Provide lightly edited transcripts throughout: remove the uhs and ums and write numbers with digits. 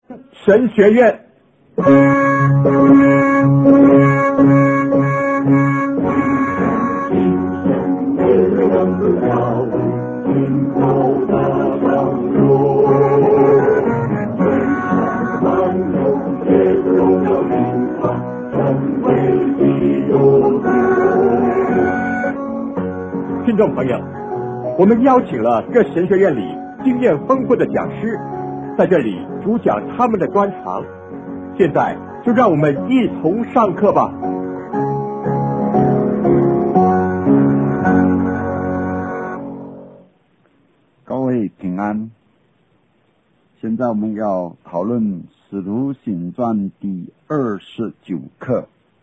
神学院。听众朋友，我们邀请了各神学院里经验丰富的讲师，在这里主讲他们的专长。现在就让我们一同上课吧。 各位平安。现在我们要讨论《使徒行传》第29课。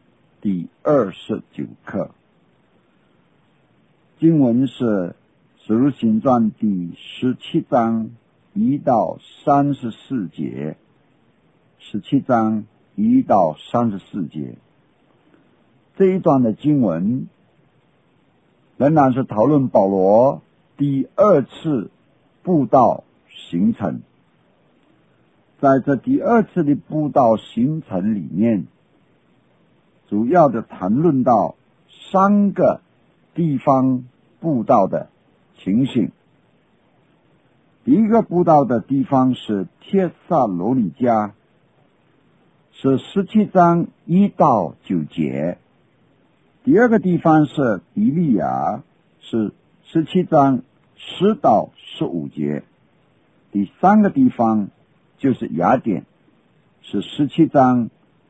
经文是《使徒行传》第17章1到34节。17章1到34节，这一段的经文仍然是讨论保罗第二次布道行程。在这第二次的布道行程里面，主要的谈论到3个地方布道的情形。第一个布道的地方是帖撒罗尼迦，是17章1到9节。第二个地方是比利亚，是17章10到15节。第三个地方就是雅典，是17章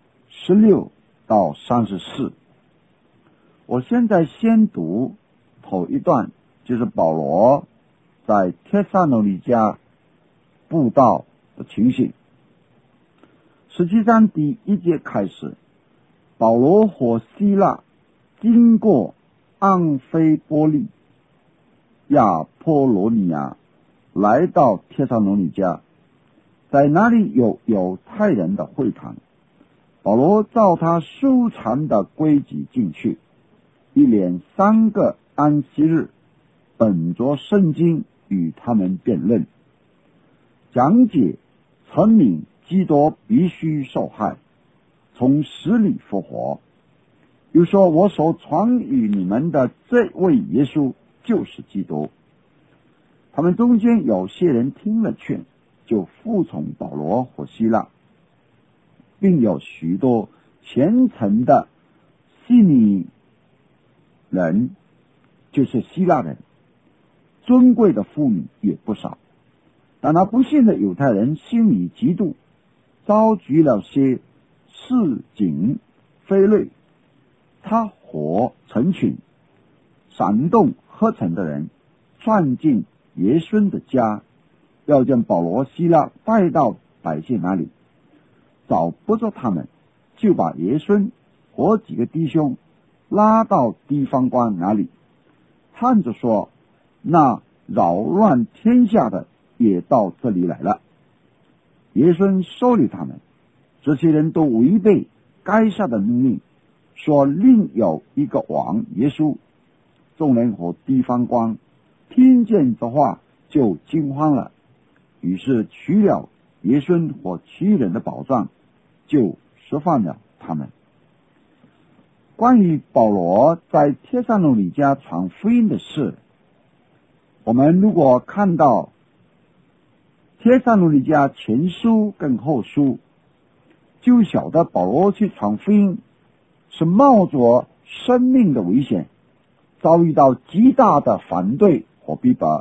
16到34。我现在先读头一段，就是保罗在帖撒罗尼迦布道的情形。17章第1节开始，保罗和希腊经过盎菲波利、亚波罗尼亚，来到帖撒罗尼迦，在那里有犹太人的会堂。保罗照他收藏的规矩进去，一连3个安息日，本着圣经与他们辩论，讲解陈明基督必须受害，从死里复活。又说，我所传与你们的这位耶稣就是基督。他们中间有些人听了劝，就服从保罗和希腊，并有许多虔诚的希尼人，就是希腊人，尊贵的妇女也不少。但那不信的犹太人心里嫉妒，召集了些市井非类，他和成群煽动合成的人，窜进耶稣的家，要将保罗希腊带到百姓那里。找不着他们，就把耶稣和几个弟兄拉到地方官那里，看着说，那扰乱天下的也到这里来了。耶稣收留他们，这些人都违背该下的命令，说另有一个王耶稣。众人和地方官听见这话就惊慌了，于是取了耶稣和其余人的宝藏，就释放了他们。关于保罗在帖撒罗尼迦传福音的事，我们如果看到帖撒罗尼迦前书跟后书，就晓得保罗去传福音是冒着生命的危险，遭遇到极大的反对和逼迫。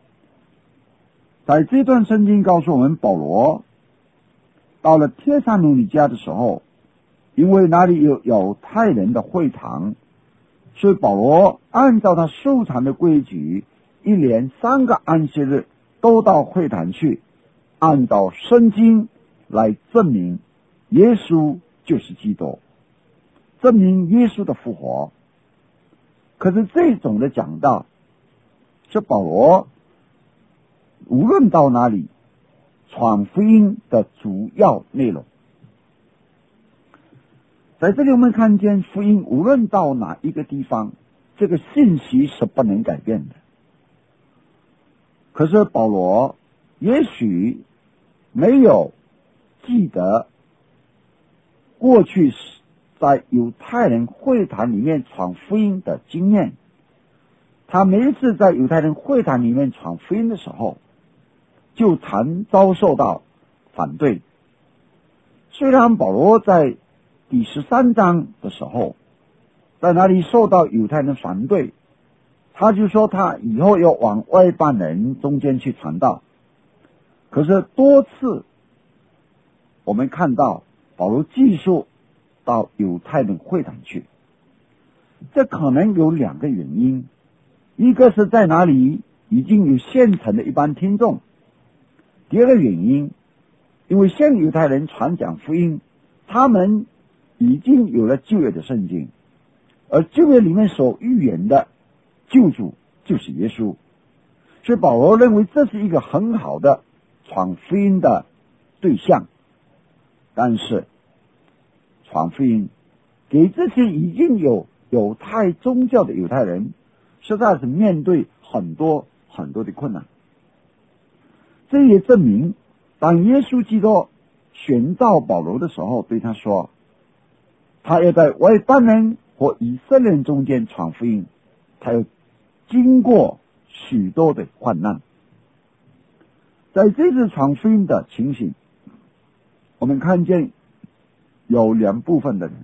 在这段圣经告诉我们，保罗到了帖撒罗尼迦的时候，因为那里有犹太人的会堂，所以保罗按照他收藏的规矩，一连3个安息日都到会堂去，按照圣经来证明耶稣就是基督，证明耶稣的复活。可是这种的讲道是保罗无论到哪里传福音的主要内容。在这里我们看见福音无论到哪一个地方，这个信息是不能改变的。可是保罗也许没有记得过去在犹太人会堂里面传福音的经验。他每一次在犹太人会堂里面传福音的时候，就常遭受到反对。虽然保罗在第13章的时候，在那里受到犹太人反对，他就说他以后要往外邦人中间去传道。可是多次我们看到保罗继续到犹太人会堂去，这可能有2个原因。一个是在哪里已经有现成的一般听众，第二个原因，因为向犹太人传讲福音，他们已经有了旧约的圣经，而旧约里面所预言的救主就是耶稣，所以保罗认为这是一个很好的传福音的对象。但是传福音给这些已经有犹太宗教的犹太人，实在是面对很多很多的困难。这也证明，当耶稣基督选召保罗的时候，对他说，他要在外邦人和以色列人中间传福音，他要经过许多的患难。在这次传福音的情形，我们看见有2部分的人，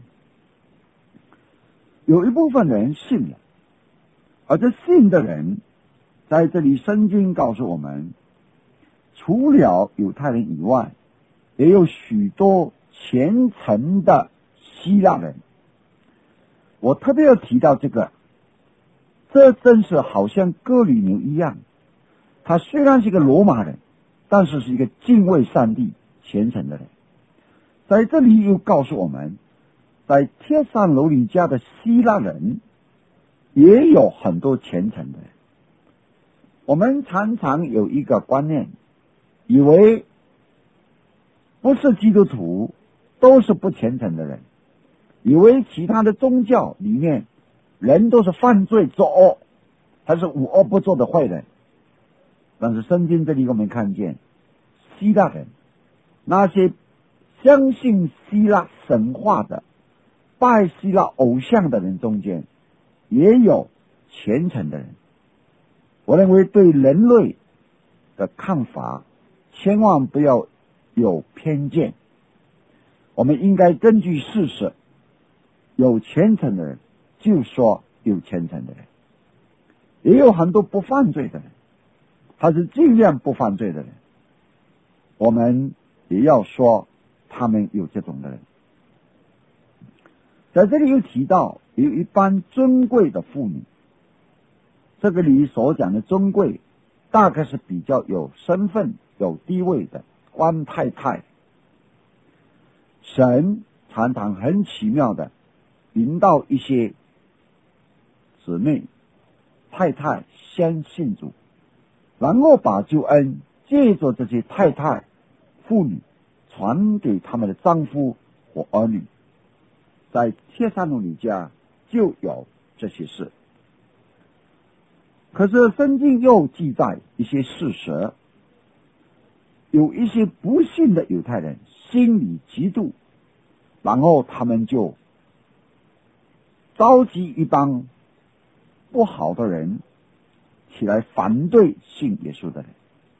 有一部分人信了，而这信的人，在这里圣经告诉我们，除了犹太人以外，也有许多虔诚的希腊人。我特别要提到这个，这真是好像哥吕牛一样，他虽然是一个罗马人，但是是一个敬畏上帝虔诚的人。在这里又告诉我们，在帖撒罗尼迦的希腊人也有很多虔诚的人。我们常常有一个观念，以为不是基督徒都是不虔诚的人，以为其他的宗教里面人都是犯罪作恶，还是无恶不作的坏人。但是圣经这里我们看见，希腊人，那些相信希腊神话的、拜希腊偶像的人中间，也有虔诚的人。我认为对人类的看法，千万不要有偏见，我们应该根据事实，有虔诚的人就说有虔诚的人，也有很多不犯罪的人，他是尽量不犯罪的人，我们也要说他们有这种的人。在这里又提到有一般尊贵的妇女，这个里所讲的尊贵，大概是比较有身份有地位的官太太。神常常很奇妙的引导一些姊妹太太先信主，然后把救恩借着这些太太妇女传给他们的丈夫或儿女。在帖撒罗尼迦就有这些事。可是圣经又记载一些事实，有一些不信的犹太人心里嫉妒，然后他们就召集一帮不好的人起来反对信耶稣的人。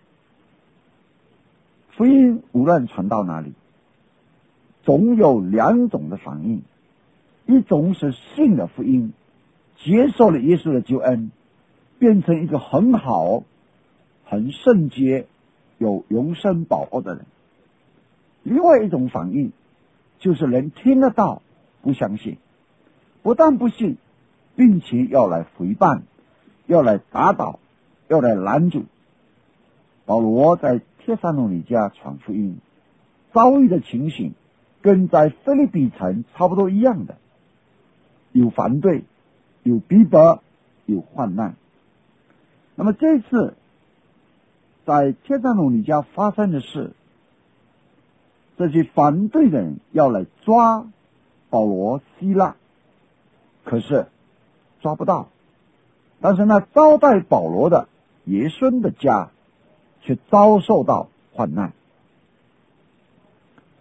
福音无论传到哪里，总有2种的反应，一种是信了福音，接受了耶稣的救恩，变成一个很好很圣洁有永生保护的人。另外一种反应就是人听得到不相信，不但不信，并且要来回谤，要来打倒，要来拦阻。保罗在帖撒罗尼迦传福音遭遇的情形跟在腓立比城差不多一样的，有反对，有逼迫，有患难。那么这次在帖撒罗尼迦发生的事，这些反对的人要来抓保罗、希拉，可是抓不到。但是呢，招待保罗的耶孙的家却遭受到患难。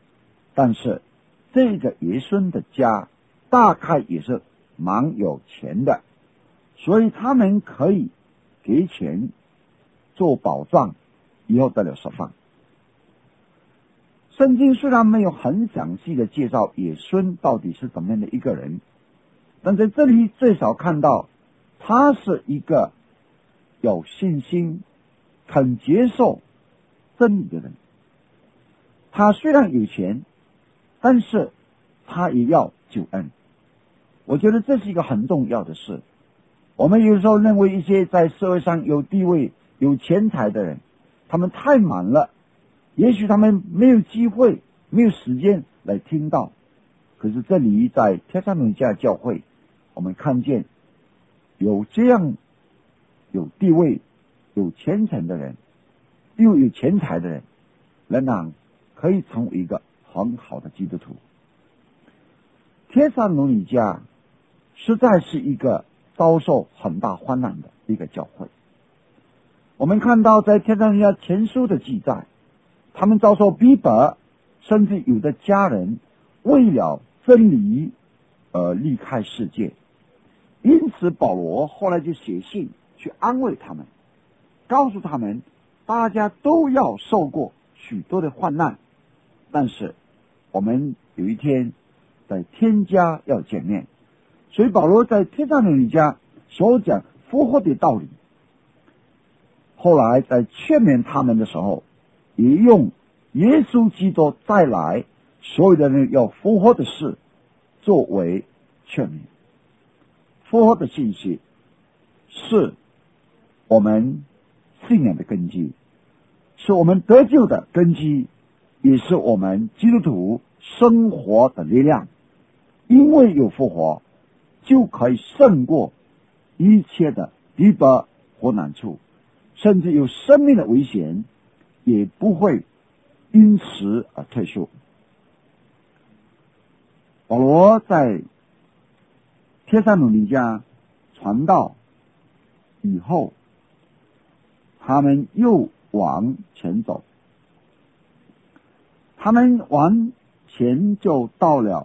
但是这个爷孙的家大概也是蛮有钱的，所以他们可以给钱做保障，以后得了释放。圣经虽然没有很详细的介绍爷孙到底是怎么样的一个人，但在这里最少看到他是一个有信心、肯接受真理的人。他虽然有钱，但是他也要救恩。我觉得这是一个很重要的事。我们有时候认为一些在社会上有地位、有钱财的人，他们太满了，也许他们没有机会、没有时间来听到。可是这里在帖撒罗尼迦教会，我们看见有这样有地位、有虔诚的人，又有钱财的人，仍然可以成为一个很好的基督徒。帖撒罗尼迦实在是一个遭受很大患难的一个教会。我们看到在帖撒罗尼迦前书的记载，他们遭受逼迫，甚至有的家人为了真理而离开世界。因此保罗后来就写信去安慰他们，告诉他们大家都要受过许多的患难，但是我们有一天在天家要见面。所以保罗在帖撒罗尼迦所讲复活的道理，后来在劝勉他们的时候，也用耶稣基督再来所有的人要复活的事作为劝勉。复活的信息是我们信仰的根基，是我们得救的根基，也是我们基督徒生活的力量。因为有复活，就可以胜过一切的逼迫和难处，甚至有生命的危险也不会因此而退缩。保罗在帖撒罗尼迦传道以后，他们又往前走，他们往前就到了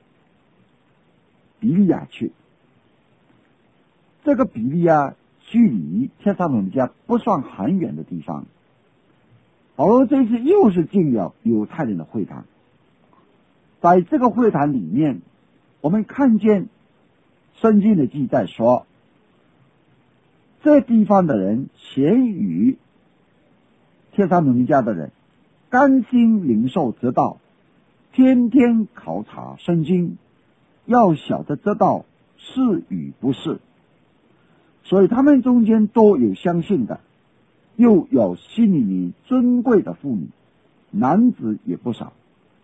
比利亚去。这个比利亚距离帖撒罗尼迦不算很远的地方。保罗这次又是进了犹太人的会堂，在这个会堂里面，我们看见圣经的记载说，这地方的人咸于帖撒罗尼迦的人甘心领受这道，天天考察圣经，要晓得这道是与不是。所以他们中间都有相信的，又有心里面尊贵的妇女，男子也不少。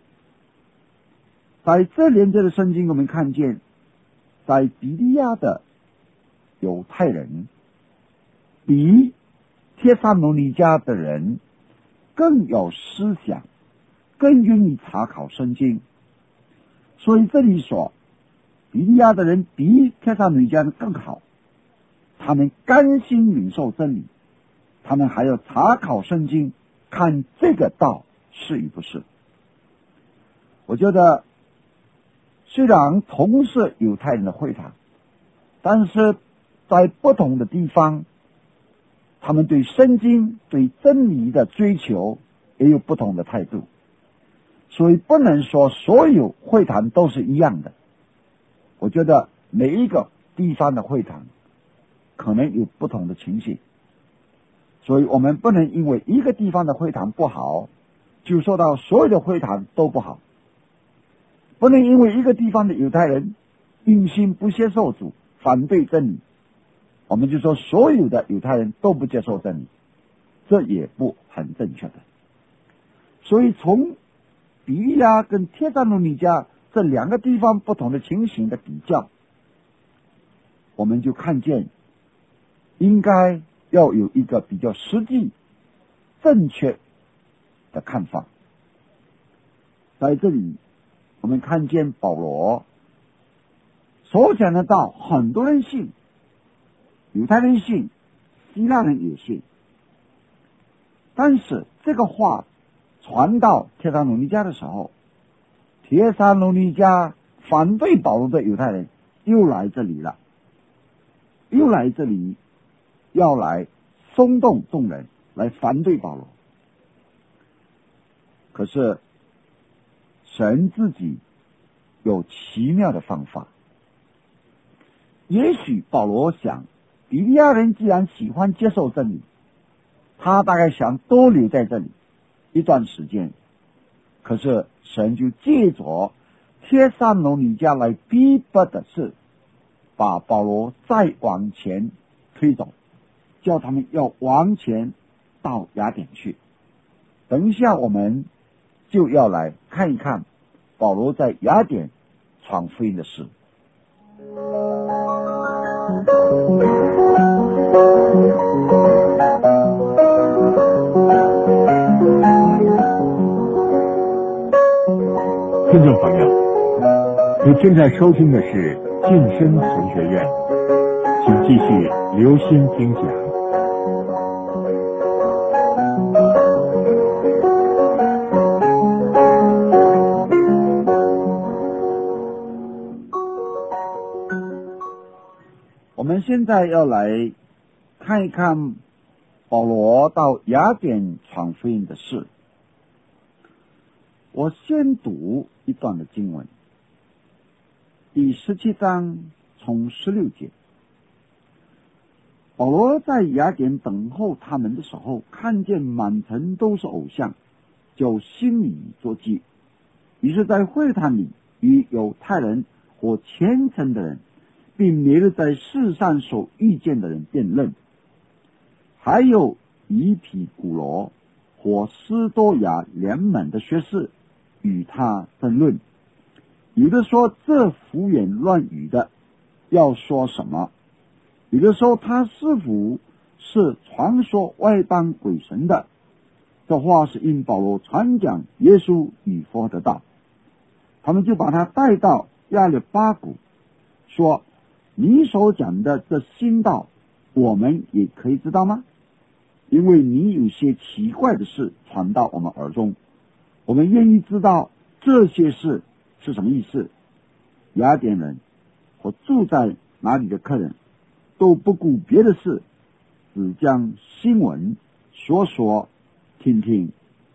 在这连接的圣经，我们看见在比利亚的犹太人比帖撒罗尼迦的人更有思想，更愿意查考圣经。所以这里说比利亚的人比帖撒罗尼迦的更好，他们甘心领受真理，他们还要查考圣经，看这个道是与不是。我觉得虽然同是犹太人的会堂，但是在不同的地方，他们对圣经、对真理的追求也有不同的态度，所以不能说所有会堂都是一样的。我觉得每一个地方的会堂可能有不同的情形，所以我们不能因为一个地方的会堂不好，就说到所有的会堂都不好。不能因为一个地方的犹太人硬心不接受主，反对真理，我们就说所有的犹太人都不接受真理，这也不很正确的。所以从比利亚跟帖撒罗尼迦这两个地方不同的情形的比较，我们就看见应该要有一个比较实际正确的看法。在这里我们看见保罗所讲的道，很多人信，犹太人信，希腊人也信，但是这个话传到帖撒罗尼迦的时候， 帖撒罗尼迦反对保罗的犹太人又来这里了，又来这里要来松动众人，来反对保罗。可是神自己有奇妙的方法。也许保罗想，比利亚人既然喜欢接受真理，他大概想多留在这里一段时间。可是神就借着帖撒罗尼迦来逼迫的是，把保罗再往前推走，叫他们要往前到雅典去。等一下我们就要来看一看保罗在雅典传福音的事。 听众朋友，你正在收听的是晋升神学院，请继续留心听讲。 我们现在要来看一看保罗到雅典传福音的事。我先读一段的经文，第17章从16节。保罗在雅典等候他们的时候，看见满城都是偶像，就心里作计，于是在会堂里与犹太人或虔诚的人，并每日在世上所遇见的人辩论，还有以毗古罗或斯多亚联盟的学士与他争论。有的说这胡言乱语的要说什么，有的说他是否是传说外邦鬼神的，这话是因保罗传讲耶稣与佛的道。他们就把他带到亚略巴谷，说你所讲的这新道我们也可以知道吗？因为你有些奇怪的事传到我们耳中，我们愿意知道这些事是什么意思。雅典人和住在哪里的客人都不顾别的事，只将新闻说说听听。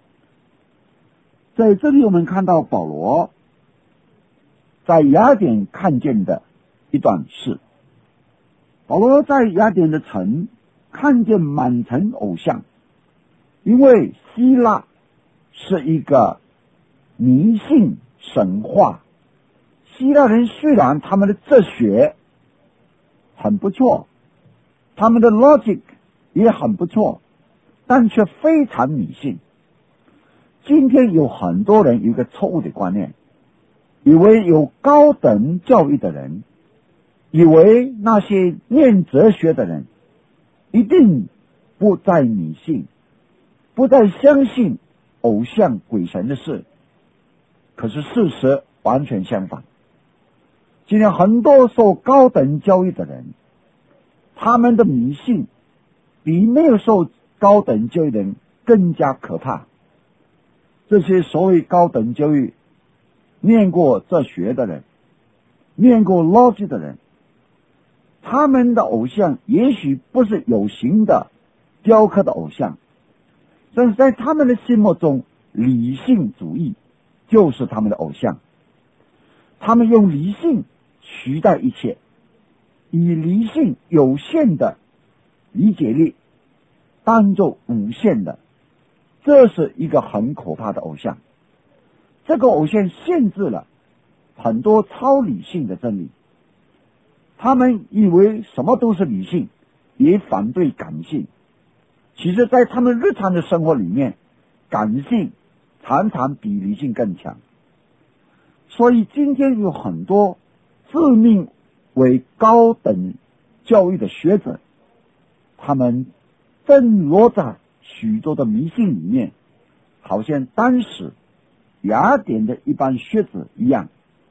在这里我们看到保罗在雅典看见的一段事。保罗在雅典的城看见满城偶像，因为希腊是一个迷信神话。希腊人虽然他们的哲学很不错，他们的 logic 也很不错，但却非常迷信。今天有很多人有一个错误的观念，以为有高等教育的人，以为那些念哲学的人一定不再迷信，不再相信偶像鬼神的事。可是事实完全相反。今天很多受高等教育的人，他们的迷信比没有受高等教育的人更加可怕。这些所谓高等教育念过哲学的人，念过逻辑的人，他们的偶像也许不是有形的雕刻的偶像，但是在他们的心目中，理性主义就是他们的偶像。他们用理性取代一切，以理性有限的理解力当作无限的，这是一个很可怕的偶像。这个偶像限制了很多超理性的真理。他们以为什么都是理性，也反对感性。其实在他们日常的生活里面，感性常常比理性更强。所以今天有很多自命为高等教育的学者，他们正落在许多的迷信里面，好像当时雅典的一般学者一样。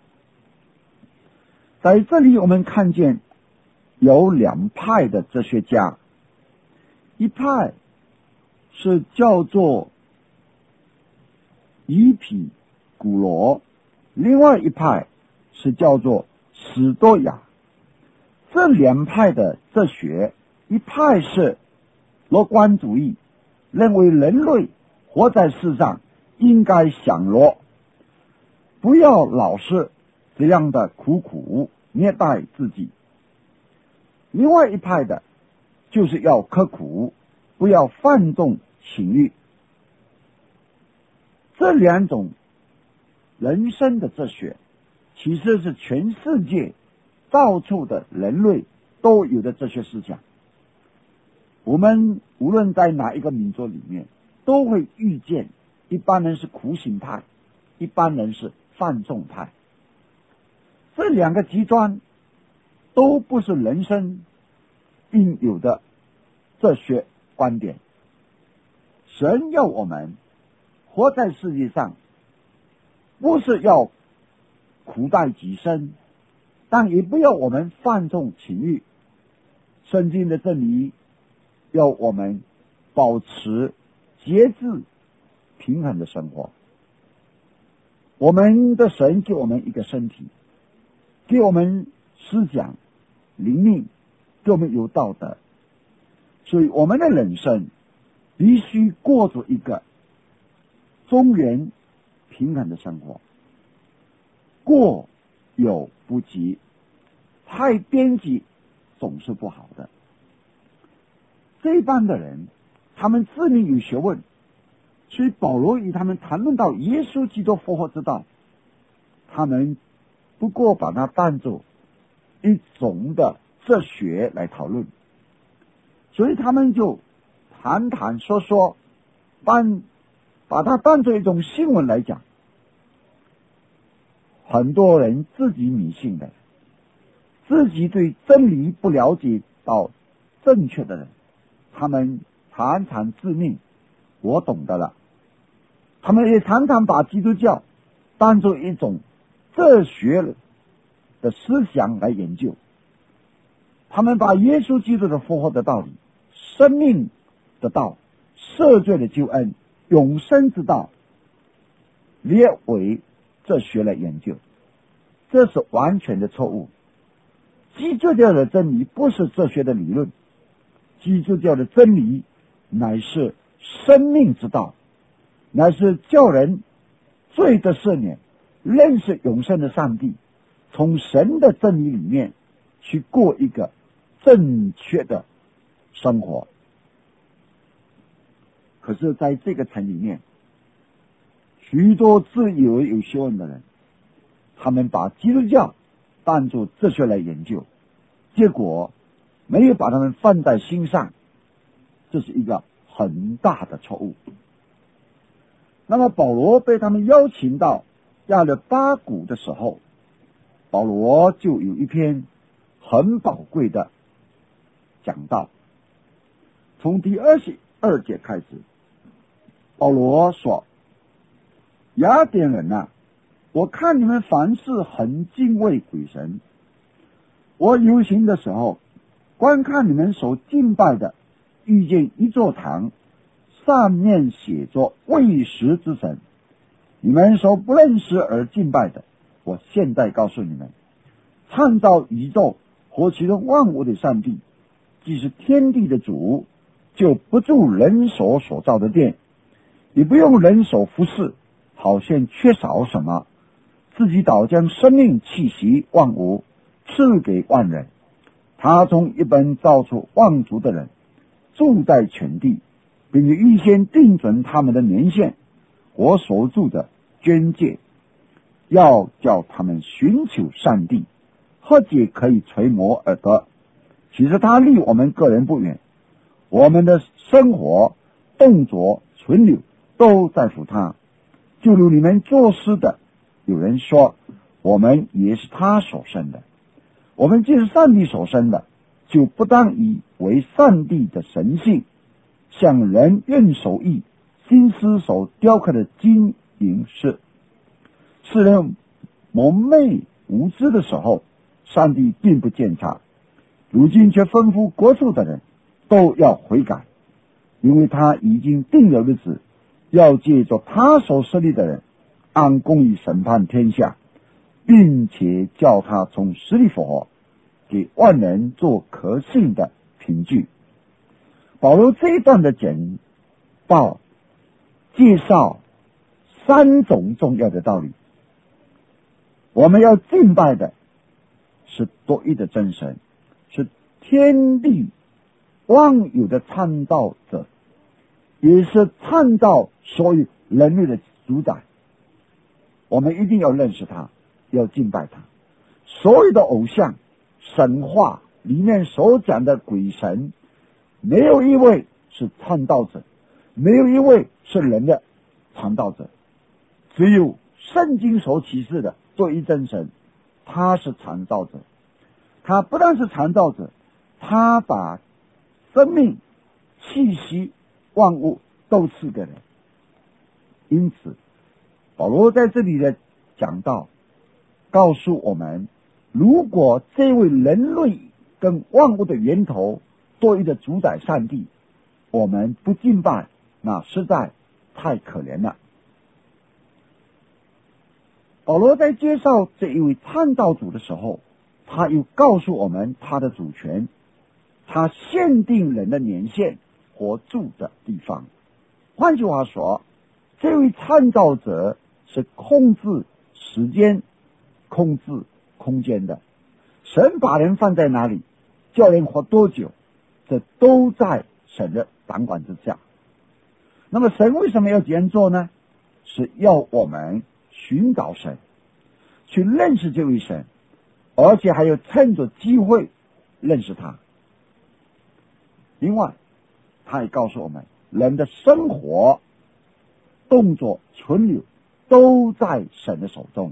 在这里我们看见有两派的哲学家，一派是叫做以毗古罗另外一派是叫做史多亚。这两派的哲学，一派是乐观主义，认为人类活在世上应该享乐，不要老是这样的苦虐待自己。另外一派的就是要刻苦，不要放纵情欲。这两种人生的哲学其实是全世界到处的人类都有的哲学思想。我们无论在哪一个民族里面都会遇见，一般人是苦行派，一般人是放纵派。这两个极端都不是人生应有的哲学观点。神要我们活在世界上，不是要苦待己身，但也不要我们放纵情欲。圣经的真理要我们保持节制平衡的生活。我们的神给我们一个身体，给我们思想灵命，给我们有道德，所以我们的人生必须过着一个中原平衡的生活。过犹不及，太边际总是不好的。这一般的人，他们自命有学问，所以保罗与他们谈论到耶稣基督复活之道，他们不过把它当作一种的哲学来讨论，所以他们就谈谈说说，把它当作一种新闻来讲。很多人自己迷信的，自己对真理不了解到正确的人，他们常常自命我懂得了。他们也常常把基督教当作一种哲学的思想来研究。他们把耶稣基督的复活的道理、生命的道、赦罪的救恩、永生之道列为哲学来研究，这是完全的错误。基督教的真理不是哲学的理论，基督教的真理乃是生命之道，乃是叫人罪的赦免，认识永生的上帝，从神的真理里面去过一个正确的生活。可是在这个城里面，许多自以为有学问的人，他们把基督教当作哲学来研究，结果没有把他们放在心上，这是一个很大的错误。那么保罗被他们邀请到亚勒巴谷的时候，保罗就有一篇很宝贵的讲道。从第22节开始，保罗说：雅典人啊，我看你们凡事很敬畏鬼神。我游行的时候，观看你们所敬拜的，遇见一座堂，上面写着未识之神，你们所不认识而敬拜的，我现在告诉你们，创造宇宙和其中万物的上帝，既是天地的主，就不住人手所造的殿，也不用人手服侍，好像缺少什么，自己倒将生命气息万物赐给万人。他从一本造出万族的人，住在全地，并且预先定准他们的年限和所住的捐界，要叫他们寻求上帝，或者可以垂摩而得。其实他离我们个人不远，我们的生活、动作、存留都在乎他。就如你们做事的，有人说我们也是他所生的。我们既是上帝所生的，就不当以为上帝的神性像人用手艺心思所雕刻的金银饰。世人蒙昧无知的时候，上帝并不鉴察，如今却吩咐国处的人都要悔改，因为他已经定了日子，要借着他所设立的人按公义审判天下， 并且叫他从死里复活，给万人做可信的凭据。保罗这一段的简报介绍3种重要的道理。我们要敬拜的是独一的真神，是天地万有的创造者，也是创造所有人类的主宰。我们一定要认识他，要敬拜他。所有的偶像神话里面所讲的鬼神，没有一位是创造者，没有一位是人的创造者，只有圣经所启示的独一真神，他是创造者。他不但是创造者，他把生命气息万物都赐给人。因此保罗在这里的讲道告诉我们，如果这位人类跟万物的源头独一的主宰上帝我们不敬拜，那实在太可怜了。保罗在介绍这一位创造主的时候，他又告诉我们他的主权，他限定人的年限和住的地方。换句话说，这位创造者是控制时间、控制空间的。神把人放在哪里，叫人活多久，这都在神的掌管之下。那么神为什么要这样做呢？是要我们寻找神，去认识这位神，而且还要趁着机会认识他。另外他也告诉我们，人的生活、动作、存留都在神的手中，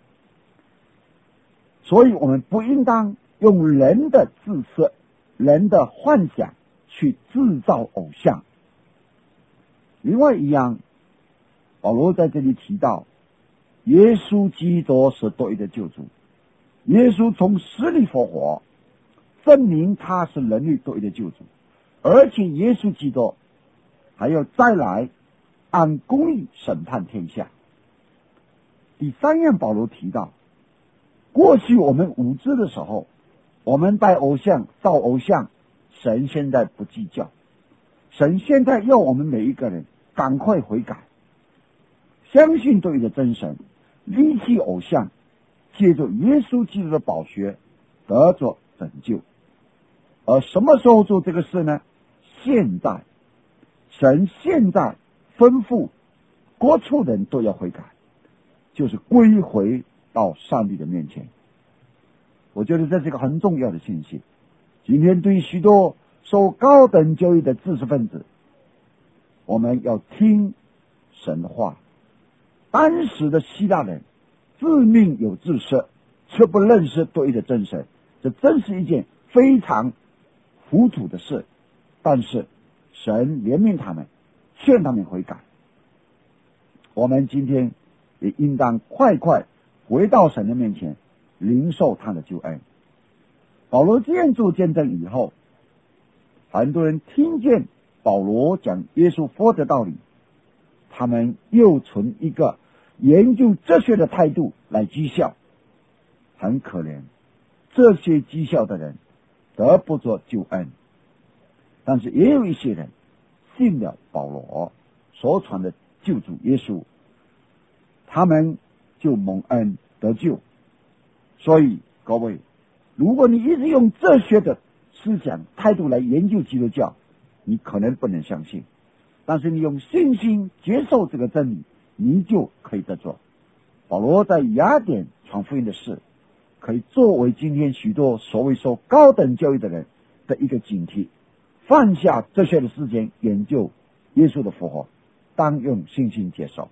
所以我们不应当用人的自设、人的幻想去制造偶像。另外一样，保罗在这里提到，耶稣基督是独一的救主，耶稣从死里复活，证明他是人类独一的救主，而且耶稣基督还要再来按公义审判天下。第3样，保罗提到，过去我们无知的时候，我们拜偶像、造偶像，神现在不计较，神现在要我们每一个人赶快悔改，相信独一的真神，离弃偶像，借着耶稣基督的宝血得着拯救。而什么时候做这个事呢？现在，神现在吩咐各处人都要悔改，就是归回到上帝的面前。我觉得这是一个很重要的信息。今天对许多受高等教育的知识分子，我们要听神的话。当时的希腊人自命有知识，却不认识独一的真神，这真是一件非常糊涂的事。但是神怜悯他们，劝他们悔改。我们今天也应当快快回到神的面前，领受他的救恩。保罗这样做见证以后，很多人听见保罗讲耶稣复活的道理，他们又存一个研究哲学的态度来讥笑。很可怜，这些讥笑的人得不着救恩。但是也有一些人信了保罗所传的救主耶稣，他们就蒙恩得救。所以各位，如果你一直用哲学的思想态度来研究基督教，你可能不能相信，但是你用信心接受这个真理，你就可以得着。保罗在雅典传福音的事，可以作为今天许多所谓受高等教育的人的一个警惕，放下哲学的时间研究耶稣的复活，当用信心接受。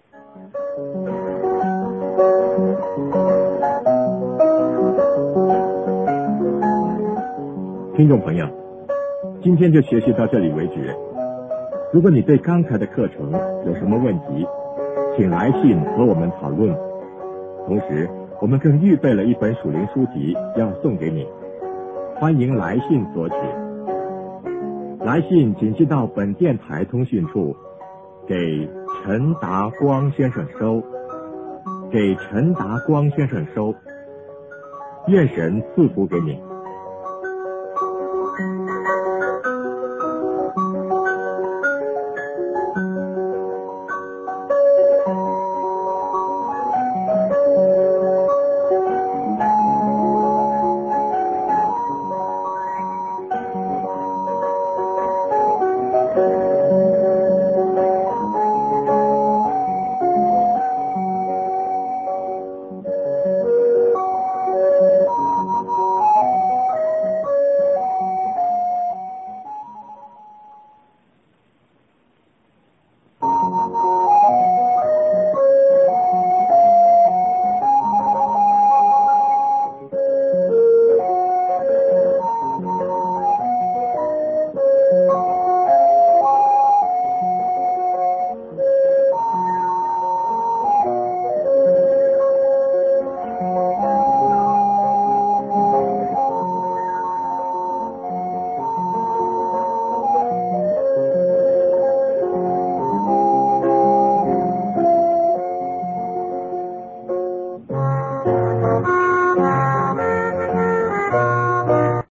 听众朋友，今天就学习到这里为止。如果你对刚才的课程有什么问题，请来信和我们讨论。同时我们更预备了一本属灵书籍要送给你，欢迎来信索取。来信请寄到本电台通讯处，给陈达光先生收。 给陈达光先生收。愿神赐福给你。